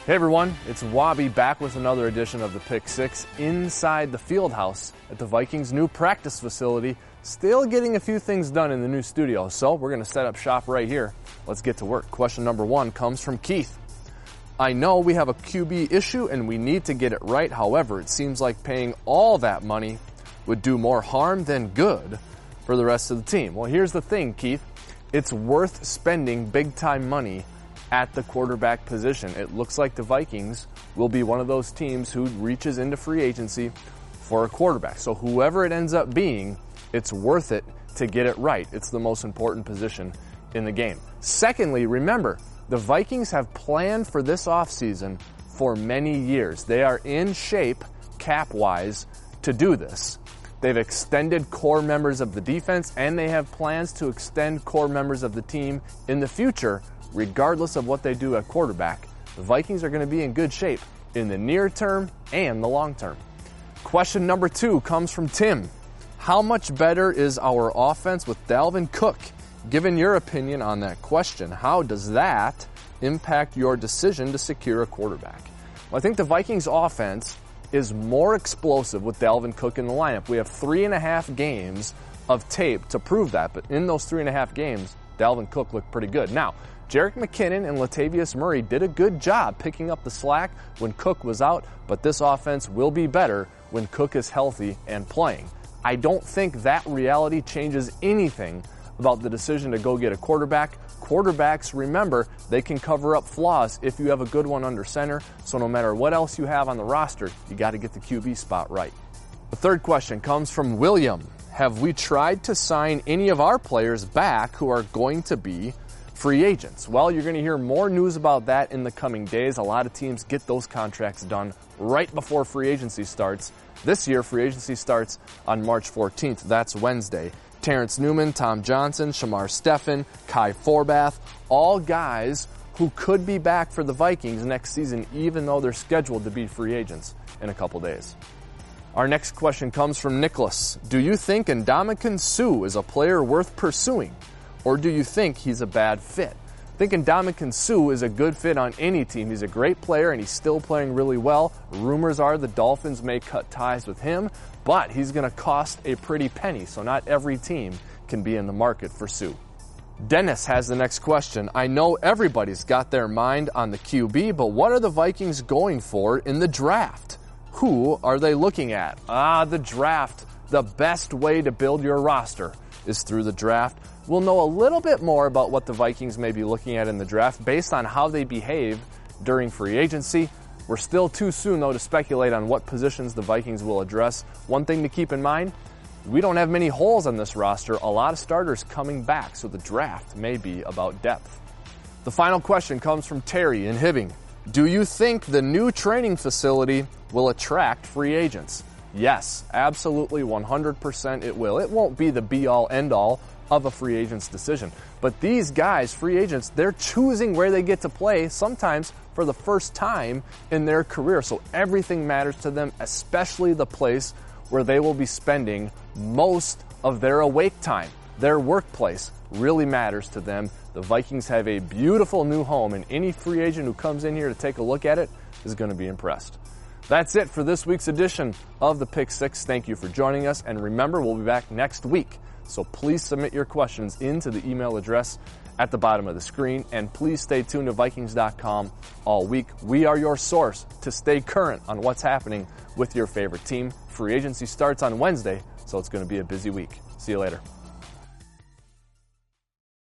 Hey everyone, it's Wabi back with another edition of the Pick Six inside the field house at the Vikings' new practice facility. Still getting a few things done in the new studio, so we're going to set up shop right here. Let's get to work. Question number one comes from Keith. I know we have a QB issue and we need to get it right. However, it seems like paying all that money would do more harm than good for the rest of the team. Well, here's the thing, Keith. It's worth spending big-time money at the quarterback position. It looks like the Vikings will be one of those teams who reaches into free agency for a quarterback. So whoever it ends up being, it's worth it to get it right. It's the most important position in the game. Secondly, remember, the Vikings have planned for this offseason for many years. They are in shape, cap-wise, to do this. They've extended core members of the defense, and they have plans to extend core members of the team in the future. Regardless of what they do at quarterback, the Vikings are going to be in good shape in the near term and the long term. Question number two comes from Tim. How much better is our offense with Dalvin Cook? Given your opinion on that question, how does that impact your decision to secure a quarterback? Well, I think the Vikings offense is more explosive with Dalvin Cook in the lineup. We have 3.5 games of tape to prove that, but in those 3.5 games, Dalvin Cook looked pretty good. Now, Jerick McKinnon and Latavius Murray did a good job picking up the slack when Cook was out, but this offense will be better when Cook is healthy and playing. I don't think that reality changes anything about the decision to go get a quarterback. Quarterbacks, remember, they can cover up flaws if you have a good one under center, so no matter what else you have on the roster, you got to get the QB spot right. The third question comes from William. Have we tried to sign any of our players back who are going to be free agents? Well, you're going to hear more news about that in the coming days. A lot of teams get those contracts done right before free agency starts. This year, free agency starts on March 14th. That's Wednesday. Terrence Newman, Tom Johnson, Shamar Stephen, Kai Forbath, all guys who could be back for the Vikings next season, even though they're scheduled to be free agents in a couple days. Our next question comes from Nicholas. Do you think Ndamukong Suh is a player worth pursuing? Or do you think he's a bad fit? I think Ndamukong Suh is a good fit on any team. He's a great player and he's still playing really well. Rumors are the Dolphins may cut ties with him, but he's going to cost a pretty penny, so not every team can be in the market for Suh. Dennis has the next question. I know everybody's got their mind on the QB, but what are the Vikings going for in the draft? Who are they looking at? The draft. The best way to build your roster is through the draft. We'll know a little bit more about what the Vikings may be looking at in the draft based on how they behave during free agency. We're still too soon, though, to speculate on what positions the Vikings will address. One thing to keep in mind, we don't have many holes on this roster. A lot of starters coming back, so the draft may be about depth. The final question comes from Terry in Hibbing. Do you think the new training facility will attract free agents? Yes, absolutely, 100% it will. It won't be the be-all, end-all of a free agent's decision. But these guys, free agents, they're choosing where they get to play, sometimes for the first time in their career. So everything matters to them, especially the place where they will be spending most of their awake time. Their workplace really matters to them. The Vikings have a beautiful new home, and any free agent who comes in here to take a look at it is going to be impressed. That's it for this week's edition of the Pick Six. Thank you for joining us, and remember, we'll be back next week. So please submit your questions into the email address at the bottom of the screen, and please stay tuned to Vikings.com all week. We are your source to stay current on what's happening with your favorite team. Free agency starts on Wednesday, so it's going to be a busy week. See you later.